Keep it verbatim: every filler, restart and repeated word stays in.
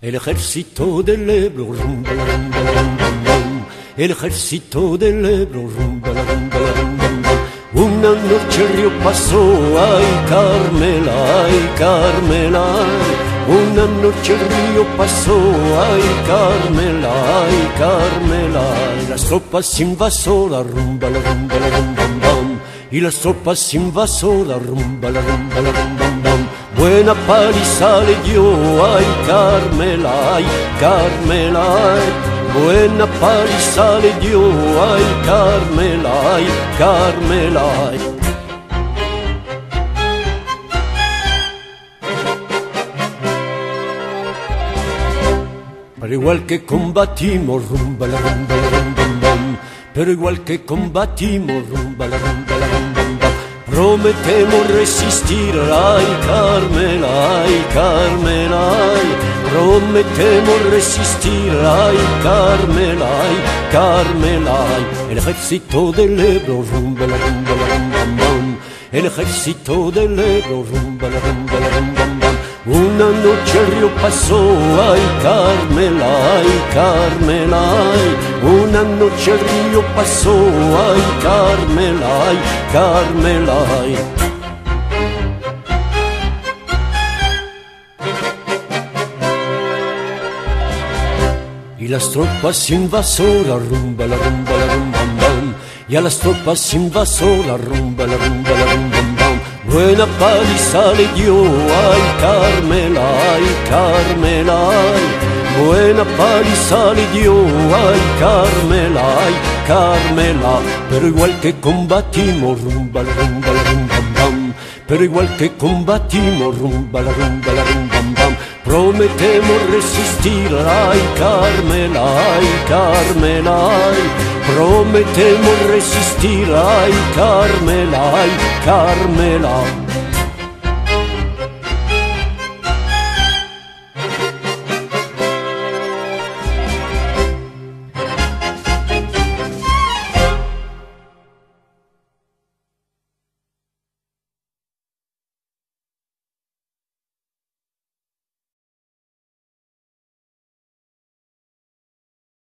El ejército del Ebro, rumba, la, rumba, la, rumba, rum. El ejército del Ebro, rumba, la, rumba, la, rumba, rum. Una noche el río pasó, ay Carmela, ay Carmela. Una noche el río pasó, ay Carmela, ay Carmela. Y las tropas invasoras, rumba, la, rumba, la, rumba, rum. Y las tropas invasoras, rumba, la, rumba, la, rumba, rum. Buena paliza le dio, ay Carmela, ay Carmela, ay. Buena paliza le dio, ay Carmela, ay Carmela, ay. Pero igual que combatimos, rumba la rumba la rumba bam. Pero igual que combatimos, rumba la rumba la rumba bam. Prometemos resistir, ay Carmela, ay Carmela, ay. Prometemos resistir, ay Carmela, ay Carmela, ay. El ejército del Ebro, rumba la rumba la rumba bam. El ejército del Ebro, rumba la rumba la rumba bam. Una noche el río pasó, ay Carmela, ay Carmela, ay. Una noche el río pasó, ay Carmela, ay Carmela, ay. Y las tropas invasoras, rumba la rumba la rumba bam. Y a las tropas invasoras, rumba la rumba la rumba bam. Buena paliza le dio, ay Carmela, ay Carmela, ay. Buena paliza le dio, ay Carmela, ay Carmela. Pero igual que combatimos, rumba la rumba la rumba bam. Pero igual que combatimos, rumba la rumba la rumba bam. Prometemos resistir, ay Carmela, ay Carmela, ay. Prometemos resistir, ay Carmela, ay Carmela.